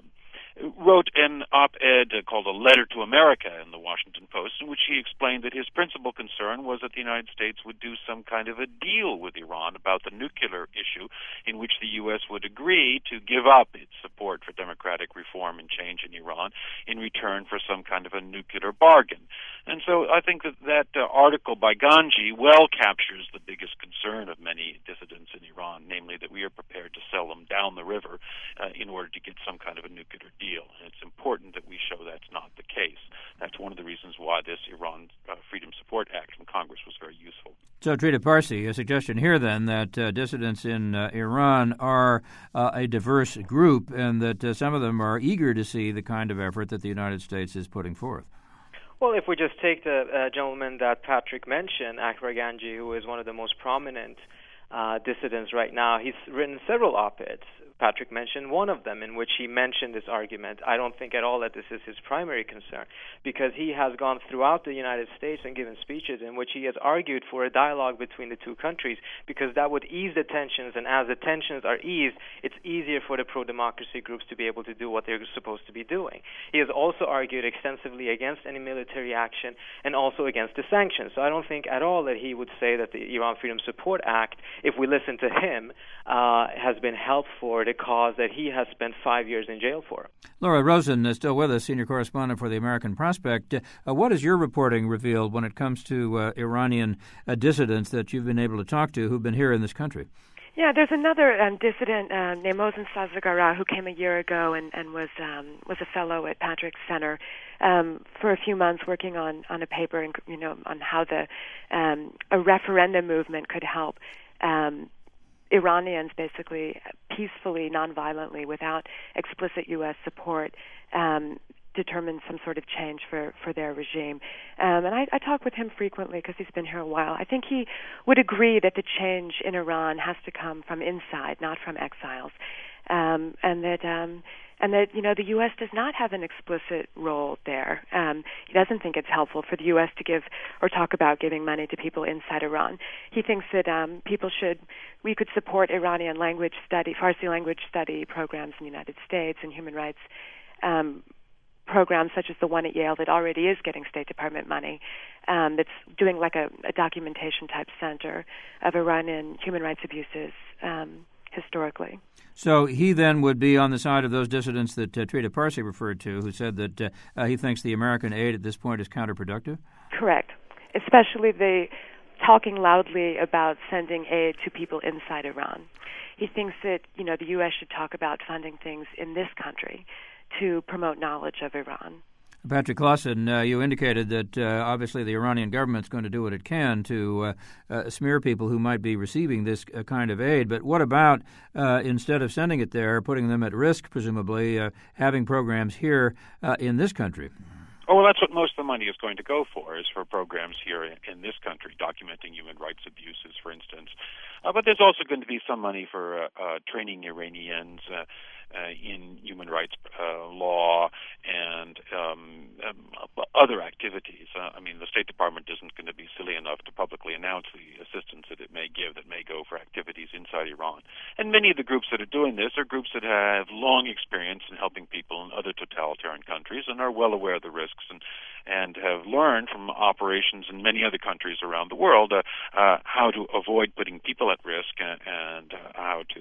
wrote an op-ed called A Letter to America in the Washington Post, in which he explained that his principal concern was that the United States would do some kind of a deal with Iran about the nuclear issue, in which the U S would agree to give up its support for democratic reform and change in Iran in return for some kind of a nuclear bargain. And so I think that that uh, article by Ganji well captures the biggest concern of many dissidents in Iran, namely that we are prepared to sell them down the river uh, in order to get some kind of a nuclear deal. And it's important that we show that's not the case. That's one of the reasons why this Iran uh, Freedom Support Act from Congress was very useful.
So, Trita Parsi, a suggestion here then that uh, dissidents in uh, Iran are uh, a diverse group and that uh, some of them are eager to see the kind of effort that the United States is putting forth.
Well, if we just take the uh, gentleman that Patrick mentioned, Akbar Ganji, who is one of the most prominent uh, dissidents right now, he's written several op-eds. Patrick mentioned one of them in which he mentioned this argument. I don't think at all that this is his primary concern, because he has gone throughout the United States and given speeches in which he has argued for a dialogue between the two countries, because that would ease the tensions, and as the tensions are eased, it's easier for the pro-democracy groups to be able to do what they're supposed to be doing. He has also argued extensively against any military action and also against the sanctions. So I don't think at all that he would say that the Iran Freedom Support Act, if we listen to him, uh, has been helpful for the cause that he has spent five years in jail for.
Laura Rosen is still with us, senior correspondent for the American Prospect. Uh, what has your reporting revealed when it comes to uh, Iranian uh, dissidents that you've been able to talk to who've been here in this country?
Yeah, there's another um, dissident uh, named Mohsen Sazagara who came a year ago and, and was um, was a fellow at Patrick Center um, for a few months, working on, on a paper, and, you know, on how the um, a referendum movement could help Um, Iranians basically peacefully, nonviolently, without explicit U S support, um, determine some sort of change for, for their regime. Um, and I, I talk with him frequently because he's been here a while. I think he would agree that the change in Iran has to come from inside, not from exiles. Um, and that um, and that you know the U S does not have an explicit role there. Um, he doesn't think it's helpful for the U S to give or talk about giving money to people inside Iran. He thinks that um, people should we could support Iranian language study, Farsi language study programs in the United States, and human rights um, programs such as the one at Yale that already is getting State Department money. Um, that's doing like a, a documentation type center of Iranian human rights abuses um, historically.
So he then would be on the side of those dissidents that uh, Trita Parsi referred to, who said that uh, uh, he thinks the American aid at this point is counterproductive?
Correct, especially the talking loudly about sending aid to people inside Iran. He thinks that, you know, the U S should talk about funding things in this country to promote knowledge of Iran.
Patrick Clausen, uh, you indicated that uh, obviously the Iranian government's going to do what it can to uh, uh, smear people who might be receiving this uh, kind of aid. But what about, uh, instead of sending it there, putting them at risk, presumably, uh, having programs here uh, in this country?
Oh, well, that's what most of the money is going to go for, is for programs here in, in this country, documenting human rights abuses, for instance. Uh, but there's also going to be some money for uh, uh, training Iranians uh, uh, in human rights uh, law and um, um, other activities. Uh, I mean, the State Department isn't going to be silly enough to publicly announce the assistance that it may give that may go for activities inside Iran. And many of the groups that are doing this are groups that have long experience in helping people in other totalitarian countries and are well aware of the risks and and have learned from operations in many other countries around the world uh, uh, how to avoid putting people at risk and, and uh, how to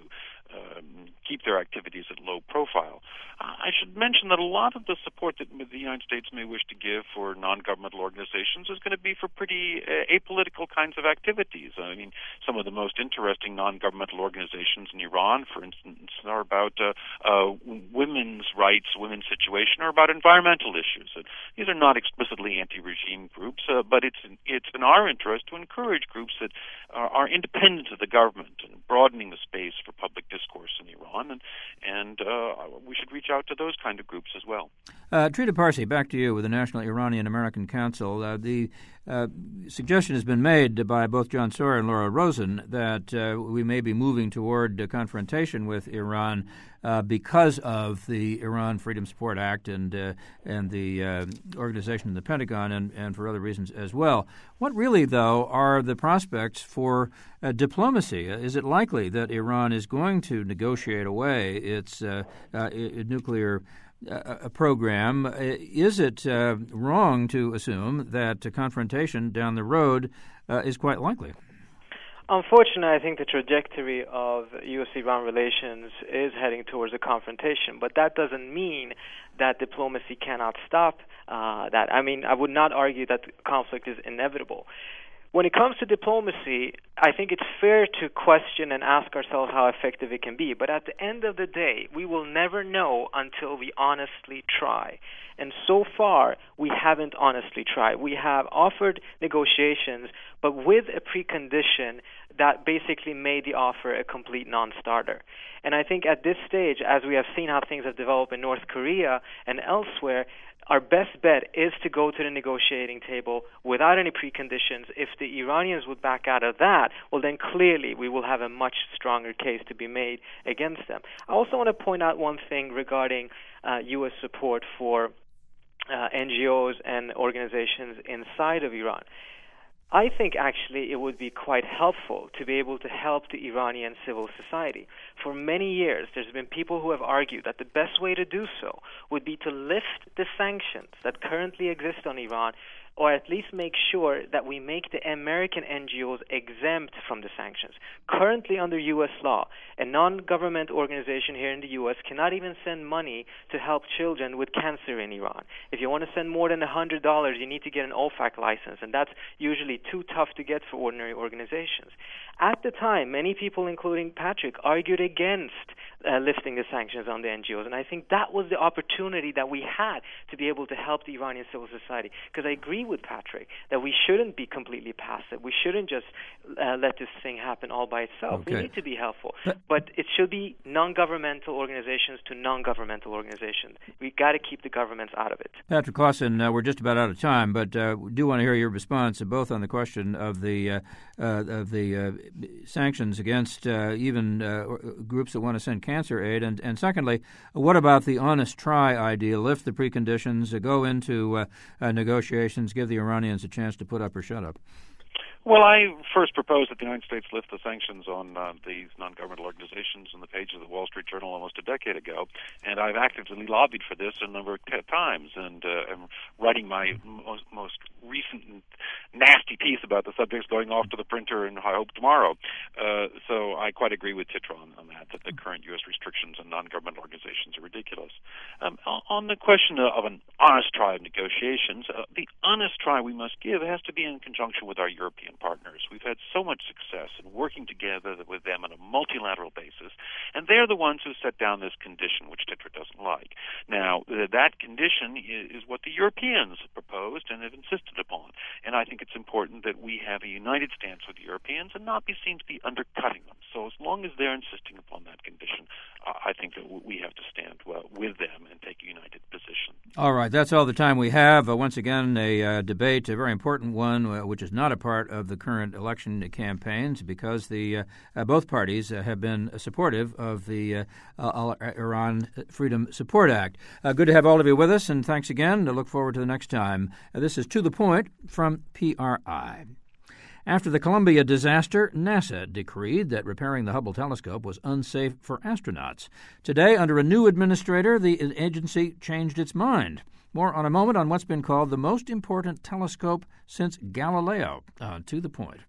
Um, keep their activities at low profile. Uh, I should mention that a lot of the support that the United States may wish to give for non-governmental organizations is going to be for pretty uh, apolitical kinds of activities. I mean, some of the most interesting non-governmental organizations in Iran, for instance, are about uh, uh, women's rights, women's situation, or about environmental issues. Uh, these are not explicitly anti-regime groups, uh, but it's in, it's in our interest to encourage groups that are, are independent of the government and broadening the space for public discourse in Iran, and, and uh, we should reach out to those kind of groups as well.
Uh, Trita Parsi, back to you with the National Iranian American Council. Uh, the uh, suggestion has been made by both John Sawyer and Laura Rosen that uh, we may be moving toward a confrontation with Iran uh, because of the Iran Freedom Support Act and uh, and the uh, organization in the Pentagon, and, and for other reasons as well. What really, though, are the prospects for uh, diplomacy? Is it likely that Iran is going to negotiate away its uh, uh, nuclear a program. Is it uh, wrong to assume that a confrontation down the road uh, is quite likely?
Unfortunately, I think the trajectory of U S Iran relations is heading towards a confrontation, but that doesn't mean that diplomacy cannot stop uh, that. I mean, I would not argue that conflict is inevitable. When it comes to diplomacy, I think it's fair to question and ask ourselves how effective it can be. But at the end of the day, we will never know until we honestly try. And so far, we haven't honestly tried. We have offered negotiations, but with a precondition that basically made the offer a complete non-starter. And I think at this stage, as we have seen how things have developed in North Korea and elsewhere, our best bet is to go to the negotiating table without any preconditions. If the Iranians would back out of that, well, then clearly we will have a much stronger case to be made against them. I also want to point out one thing regarding uh, U S support for uh, N G Os and organizations inside of Iran. I think actually it would be quite helpful to be able to help the Iranian civil society. For many years, there's been people who have argued that the best way to do so would be to lift the sanctions that currently exist on Iran, or at least make sure that we make the American N G Os exempt from the sanctions. Currently, under U S law, a non-government organization here in the U S cannot even send money to help children with cancer in Iran. If you want to send more than one hundred dollars, you need to get an O FAC license, and that's usually too tough to get for ordinary organizations. At the time, many people, including Patrick, argued against uh, lifting the sanctions on the N G Os, and I think that was the opportunity that we had to be able to help the Iranian civil society, because I agree with Patrick that we shouldn't be completely passive. We shouldn't just uh, let this thing happen all by itself.
Okay.
We need to be helpful, but it should be non-governmental organizations to non-governmental organizations. We got to keep the governments out of it.
Patrick Clausen, uh, we're just about out of time, but uh, we do want to hear your response both on the question of the uh, uh, of the uh, sanctions against uh, even uh, groups that want to send cancer aid, and, and secondly, what about the honest try idea? Lift the preconditions, uh, go into uh, uh, negotiations, give the Iranians a chance to put up or shut up.
Well, I first proposed that the United States lift the sanctions on uh, these non-governmental organizations on the page of the Wall Street Journal almost a decade ago, and I've actively lobbied for this a number of t- times, and uh, I'm writing my most, most recent nasty piece about the subjects going off to the printer, and I hope tomorrow. Uh, so I quite agree with Titra on, on that, that the current U S restrictions on non-governmental organizations are ridiculous. Um, on the question of an honest try of negotiations, uh, the honest try we must give has to be in conjunction with our European partners. We've had so much success in working together with them on a multilateral basis, and they're the ones who set down this condition, which Titra doesn't like. Now, uh, that condition is, is what the Europeans proposed and have insisted upon, and I think it's important that we have a united stance with the Europeans and not be seen to be undercutting them. So as long as they're insisting upon that condition, uh, I think that we have to stand well with them and take a united position.
All right, that's all the time we have. Uh, once again, a uh, debate, a very important one, uh, which is not a part of the current election campaigns, because the uh, uh, both parties uh, have been supportive of the uh, uh, Iran Freedom Support Act. Uh, good to have all of you with us, and thanks again. I look forward to the next time. Uh, this is To the Point from P R I. After the Columbia disaster, NASA decreed that repairing the Hubble telescope was unsafe for astronauts. Today, under a new administrator, the agency changed its mind. More on a moment on what's been called the most important telescope since Galileo. On To the Point.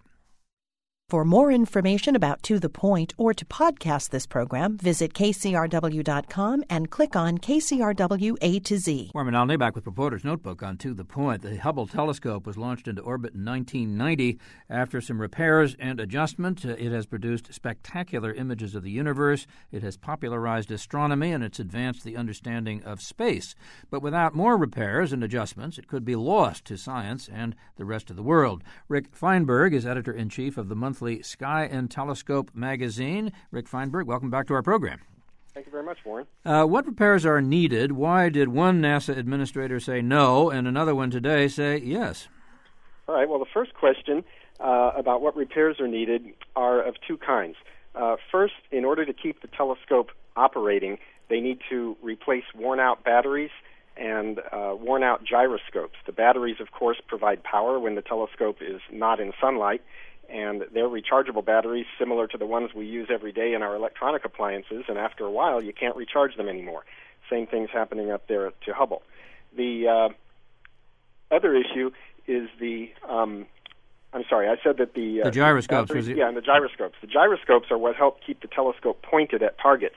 For more information about To the Point or to podcast this program, visit K C R W dot com and click on K C R W A to Z.
Warren Alney back with Reporter's Notebook on To the Point. The Hubble telescope was launched into orbit in nineteen ninety. After some repairs and adjustment, uh, it has produced spectacular images of the universe. It has popularized astronomy, and it's advanced the understanding of space. But without more repairs and adjustments, it could be lost to science and the rest of the world. Rick Feinberg is editor-in-chief of the monthly Sky and Telescope magazine. Rick Feinberg, welcome back to our program.
Thank you very much, Warren.
Uh, what repairs are needed? Why did one NASA administrator say no and another one today say yes?
All right, well, the first question uh, about what repairs are needed are of two kinds. Uh, first, in order to keep the telescope operating, they need to replace worn-out batteries and uh, worn-out gyroscopes. The batteries, of course, provide power when the telescope is not in sunlight, and they're rechargeable batteries similar to the ones we use every day in our electronic appliances, and after a while you can't recharge them anymore. Same thing's happening up there to Hubble. The uh, other issue is the, um, I'm sorry, I said that the... Uh,
the gyroscopes.
The, yeah, and the gyroscopes. The gyroscopes are what help keep the telescope pointed at targets.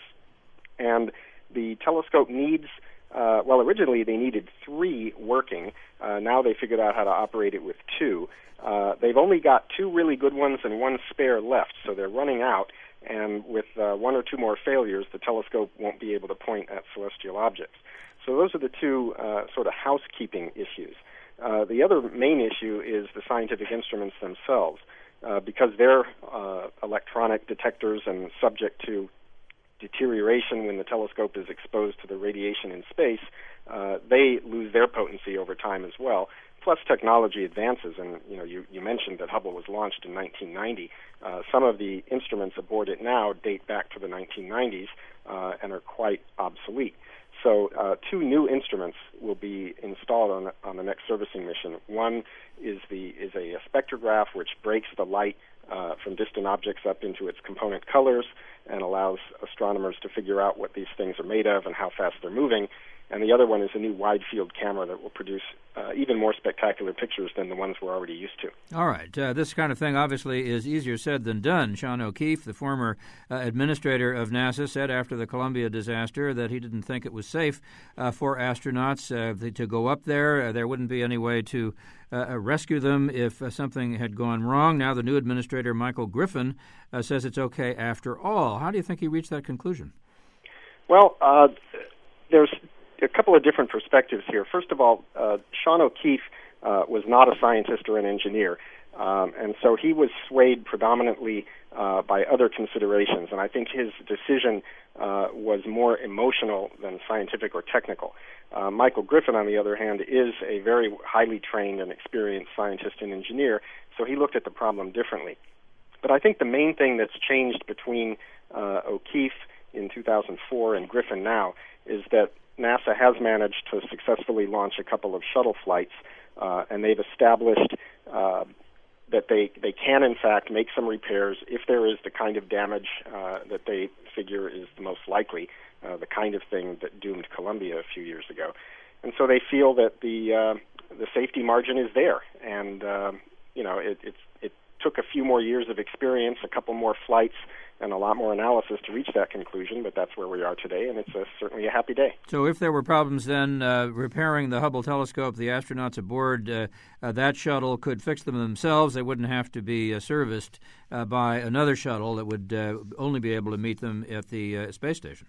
And the telescope needs, uh, well, originally they needed three working. Uh, now they figured out how to operate it with two. Uh, they've only got two really good ones and one spare left, so they're running out. And with uh, one or two more failures, the telescope won't be able to point at celestial objects. So those are the two uh, sort of housekeeping issues. Uh, the other main issue is the scientific instruments themselves. Uh, because they're uh, electronic detectors and subject to deterioration when the telescope is exposed to the radiation in space, uh, they lose their potency over time as well. Plus, technology advances, and you know, you, you mentioned that Hubble was launched in nineteen ninety. Uh, some of the instruments aboard it now date back to the nineteen nineties uh, and are quite obsolete. So, uh, two new instruments will be installed on on the next servicing mission. One is the is a, a spectrograph which breaks the light uh, from distant objects up into its component colors and allows astronomers to figure out what these things are made of and how fast they're moving. And the other one is a new wide-field camera that will produce uh, even more spectacular pictures than the ones we're already used to.
All right. Uh, this kind of thing obviously is easier said than done. Sean O'Keefe, the former uh, administrator of NASA, said after the Columbia disaster that he didn't think it was safe uh, for astronauts uh, to go up there. Uh, there wouldn't be any way to uh, rescue them if uh, something had gone wrong. Now the new administrator, Michael Griffin, uh, says it's okay after all. How do you think he reached that conclusion?
Well, uh, there's a couple of different perspectives here. First of all, uh, Sean O'Keefe uh, was not a scientist or an engineer, um, and so he was swayed predominantly uh, by other considerations, and I think his decision uh, was more emotional than scientific or technical. Uh, Michael Griffin, on the other hand, is a very highly trained and experienced scientist and engineer, so he looked at the problem differently. But I think the main thing that's changed between uh, O'Keefe in two thousand four and Griffin now is that NASA has managed to successfully launch a couple of shuttle flights, uh, and they've established uh, that they, they can, in fact, make some repairs if there is the kind of damage uh, that they figure is the most likely, uh, the kind of thing that doomed Columbia a few years ago. And so they feel that the uh, the safety margin is there, and uh, you know it, it's, it took a few more years of experience, a couple more flights, and a lot more analysis to reach that conclusion, but that's where we are today, and it's a, certainly a happy day.
So if there were problems then uh, repairing the Hubble telescope, the astronauts aboard uh, uh, that shuttle could fix them themselves. They wouldn't have to be uh, serviced uh, by another shuttle that would uh, only be able to meet them at the uh, space station.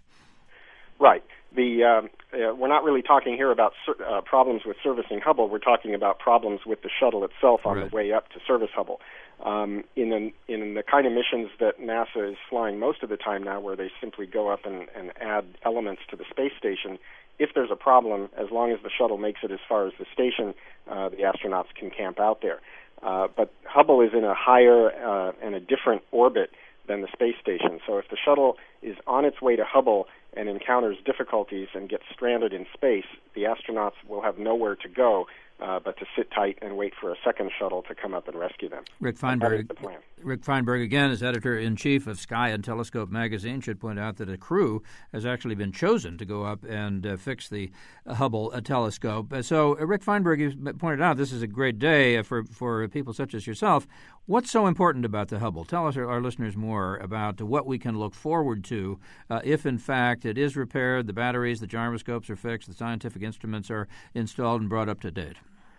Right. The um, uh, we're not really talking here about ser- uh, problems with servicing Hubble. We're talking about problems with the shuttle itself on
right.
the way up to service Hubble. Um, in an, in the kind of missions that NASA is flying most of the time now, where they simply go up and, and add elements to the space station, if there's a problem, as long as the shuttle makes it as far as the station, uh, the astronauts can camp out there. Uh, but Hubble is in a higher uh, and a different orbit than the space station. So if the shuttle is on its way to Hubble and encounters difficulties and gets stranded in space, the astronauts will have nowhere to go uh, but to sit tight and wait for a second shuttle to come up and rescue them.
Rick Feinberg,
the plan.
Rick Feinberg, again, is editor-in-chief of Sky and Telescope magazine. Should point out that a crew has actually been chosen to go up and uh, fix the uh, Hubble uh, telescope. Uh, so, uh, Rick Feinberg, you pointed out this is a great day uh, for, for people such as yourself. What's so important about the Hubble? Tell us, our, our listeners, more about what we can look forward to uh, if, in fact, it is repaired, the batteries, the gyroscopes are fixed, the scientific instruments are installed and brought up to date.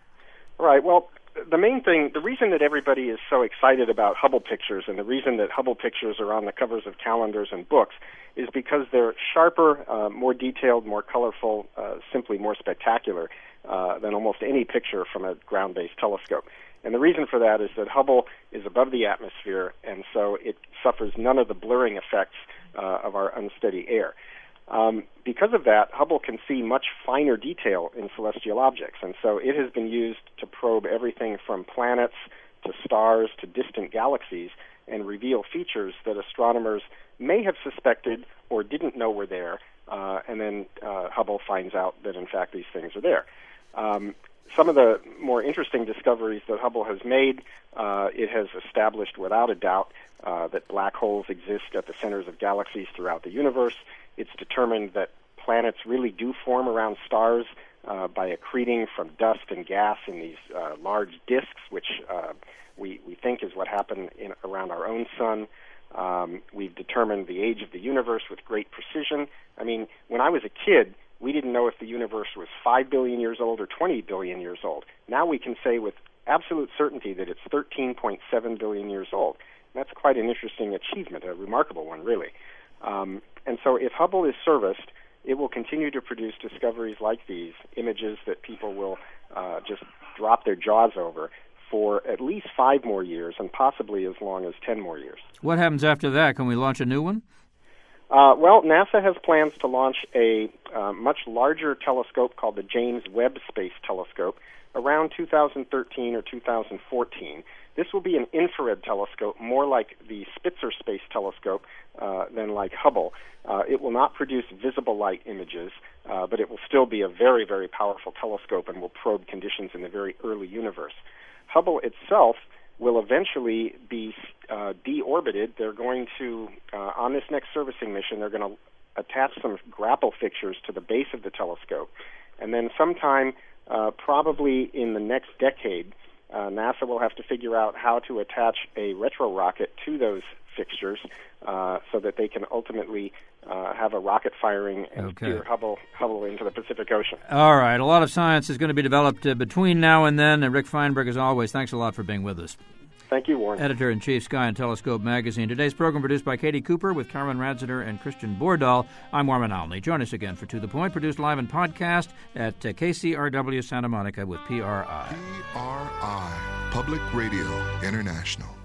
Right. Well, the main thing, the reason that everybody is so excited about Hubble pictures and the reason that Hubble pictures are on the covers of calendars and books is because they're sharper, uh, more detailed, more colorful, uh, simply more spectacular uh, than almost any picture from a ground-based telescope. And the reason for that is that Hubble is above the atmosphere, and so it suffers none of the blurring effects uh, of our unsteady air. Um, because of that, Hubble can see much finer detail in celestial objects, and so it has been used to probe everything from planets to stars to distant galaxies and reveal features that astronomers may have suspected or didn't know were there, uh, and then uh, Hubble finds out that, in fact, these things are there. Um, some of the more interesting discoveries that Hubble has made, uh, it has established without a doubt uh, that black holes exist at the centers of galaxies throughout the universe. It's determined that planets really do form around stars uh, by accreting from dust and gas in these uh, large disks, which uh, we, we think is what happened in, around our own sun. Um, we've determined the age of the universe with great precision. I mean, when I was a kid, we didn't know if the universe was five billion years old or twenty billion years old. Now we can say with absolute certainty that it's thirteen point seven billion years old. And that's quite an interesting achievement, a remarkable one, really. Um, and so if Hubble is serviced, it will continue to produce discoveries like these, images that people will uh, just drop their jaws over for at least five more years and possibly as long as ten more years.
What happens after that? Can we launch a new one?
Uh, well, NASA has plans to launch a uh, much larger telescope called the James Webb Space Telescope around two thousand thirteen or two thousand fourteen. This will be an infrared telescope, more like the Spitzer Space Telescope uh, than like Hubble. Uh, it will not produce visible light images, uh, but it will still be a very, very powerful telescope and will probe conditions in the very early universe. Hubble itself will eventually be uh, deorbited. They're going to, uh, on this next servicing mission, they're going to attach some grapple fixtures to the base of the telescope. And then sometime, uh, probably in the next decade, uh, NASA will have to figure out how to attach a retro rocket to those fixtures uh, so that they can ultimately uh, have a rocket firing and
okay.
steer Hubble, Hubble into the Pacific Ocean.
All right. A lot of science is going to be developed uh, between now and then. And Rick Feinberg, as always, thanks a lot for being with us.
Thank you, Warren.
Editor-in-Chief, Sky and Telescope Magazine. Today's program produced by Katie Cooper with Carmen Radzeter and Christian Bordahl. I'm Warren Alney. Join us again for To The Point, produced live and podcast at uh, K C R W Santa Monica with P R I.
P R I, Public Radio International.